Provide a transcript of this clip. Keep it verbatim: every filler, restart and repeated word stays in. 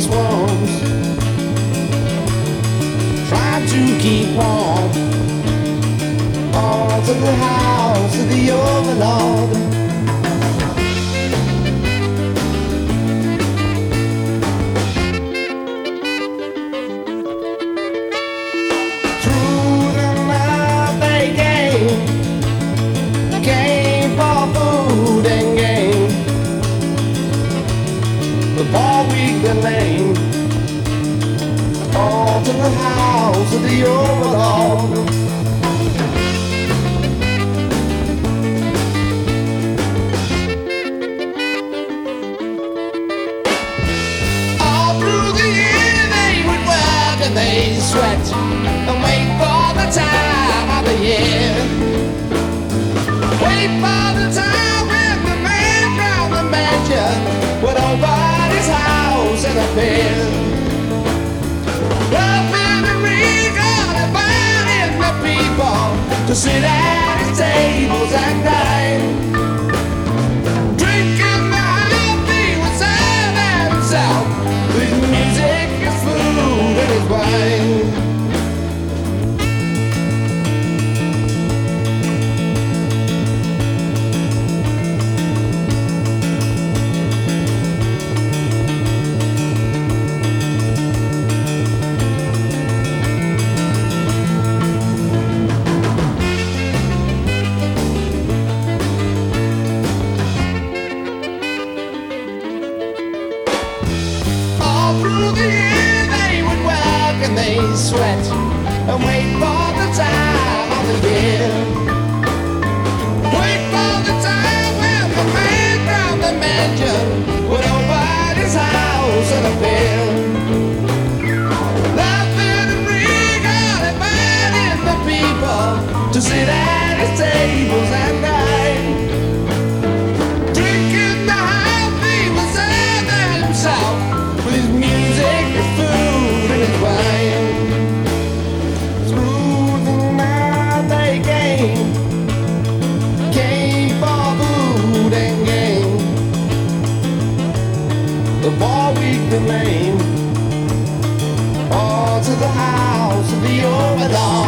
swarms, trying to keep warm. All to the house of the overlord. All week the lane, all to the house of the overlord. All through the year they would work and they sweat and wait for the time of the year. Wait for the time when the man from the mansion would open house and a bed, loving and regal, inviting the people to sit at his tables at night, drinking the coffee with serve at himself, with his music, his food, and his wine. Through the year they would work and they sweat and wait for the time of the year. Wait for the time when the man from the mansion would open his house and appear, laughing and regal, inviting the people to sit at his tables at night, drinking the coffee with serve at himself, with his music, his food, and his wine. Through the night they came, came for food and game. The ball week the lane, all to the house of the overlord.